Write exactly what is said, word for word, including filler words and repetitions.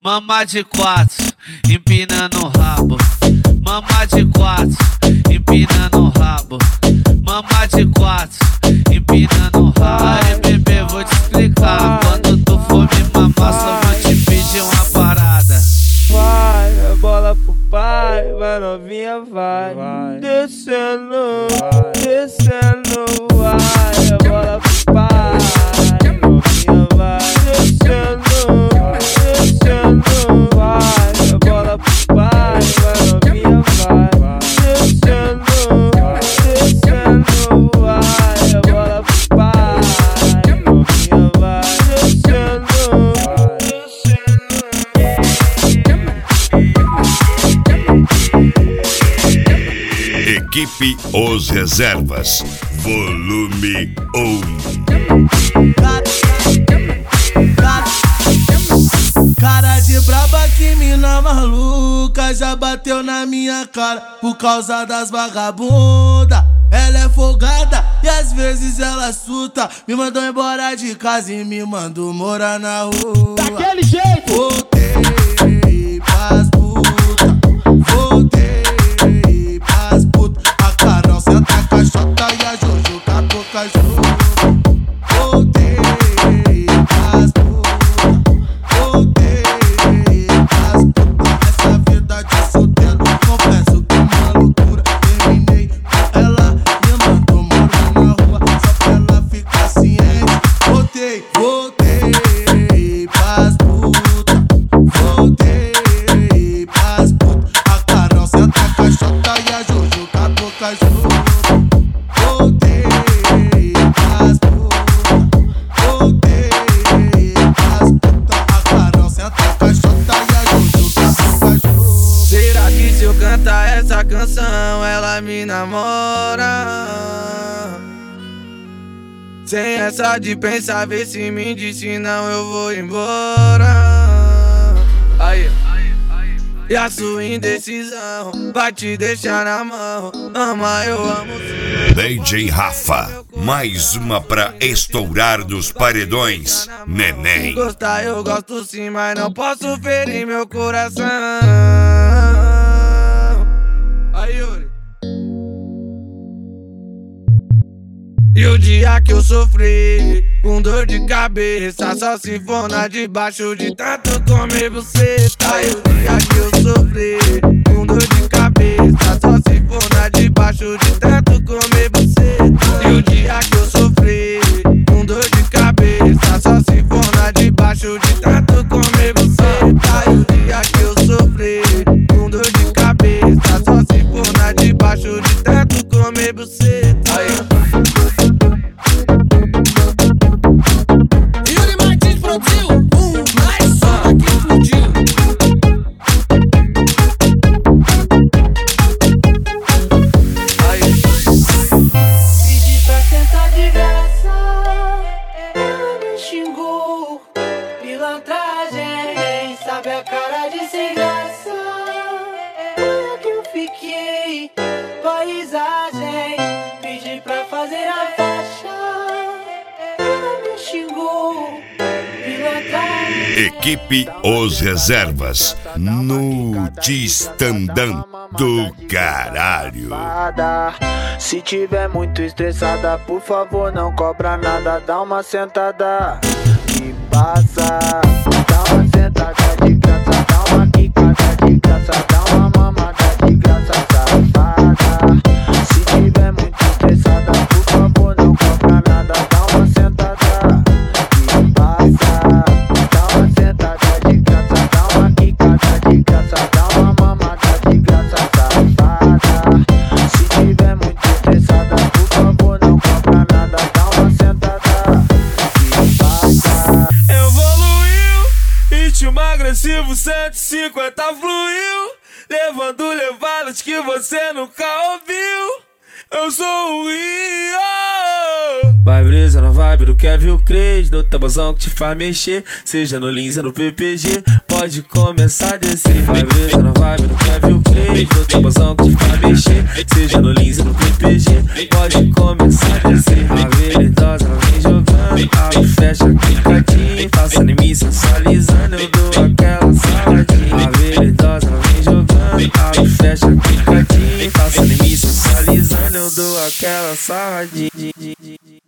Mama de quatro, empinando o rabo. Mama de quatro, empinando o rabo. Mama de quatro, empinando o rabo. Aí bebê, vou te explicar. Quando tu for me mamar, só vou te pedir uma parada. Vai, a bola pro pai, vai novinha, vai, vai. Descendo, vai. Descendo, vai, a bola pro pai, novinha, vai. Descendo, vai. Descendo, vai, a bola pro pai, vai novinha, vai. Descendo, vai. Descendo, vai, a bola pro pai, novinha, vai. Descendo, vai. Equipe Os Reservas, volume um. Cara de braba, que mina maluca, já bateu na minha cara por causa das vagabunda. Ela é folgada e às vezes ela surta. Me mandou embora de casa e me mandou morar na rua. Daquele jeito! Voltei pras puta, voltei pras puta. A Carol senta a caixota e a Jojo tá boca junto. Voltei pras puta, voltei pras puta. Essa vida de solteiro, confesso que é uma loucura. Terminei com ela, me mandou morar na rua, só pra ela ficar ciente. Voltei, voltei pras puta, voltei pras puta. A Carol senta a caixota e a Jojo tá boca junto. Voltei pras puta, voltei pras puta. A Carol senta a caixota e a Jojo tá boca junto. Será que se eu cantar essa canção ela me namora? Sem essa de pensar, vê se me diz, senão eu vou embora. Aí, e a sua indecisão vai te deixar na mão. Ama, eu amo. D J Rafa, mais uma pra estourar dos paredões, neném. Gostar eu gosto sim, mas não posso ferir meu coração. Aí, Yuri. E o dia que eu sofri com dor de cabeça, só se for na debaixo de tanto comer buceta. E o dia que eu sofri com dor de cabeça, só se for na debaixo de tanto comer buceta. E o dia que eu sofri com dor de cabeça, só se for na debaixo de tanto comer buceta. E o dia que eu sofri com dor de cabeça, só se for na debaixo de tanto comer buceta. Aí. Yuri Martins produziu um mais som que explodiu. Pedi pra sentar de graça, ela me xingou. Pilantragem, sabe a cara de sem graça. Foi que eu fiquei, paisagem. Pedi pra fazer a faixa, ela me xingou. Pilantragem. Equipe Os Reservas, no Tistandão do caralho. Se tiver muito estressada, por favor não cobra nada. Dá uma sentada e passa. Dá uma sentada de graça, dá uma quicada de graça, dá uma mamada de graça, safada. Se tiver muito estressada, por favor não cobra nada. Dá uma sentada e passa. Dá uma sentada de graça, dá uma quicada de graça, dá uma mamada de graça, safada. Se tiver muito estressada, por favor não cobra nada. Dá uma sentada e passa. Evoluiu, ritmo agressivo cento e cinquenta fluiu, levando levadas que você nunca ouviu. Eu sou o Rio. Vai brisa na vibe do Kevin o Cres, no tabuzão que te faz mexer, seja no Lins ou no P P G, pode começar a descer. Vai brisa na vibe do Kevin o Cres, no tabuzão que te faz mexer, seja no Lins ou no P P G, pode começar a descer. A veridosa ela vem jogando, abre, fecha, clicadinho, passa em mim sensualizando, eu dou aquela sal. dou aquela sarradinha.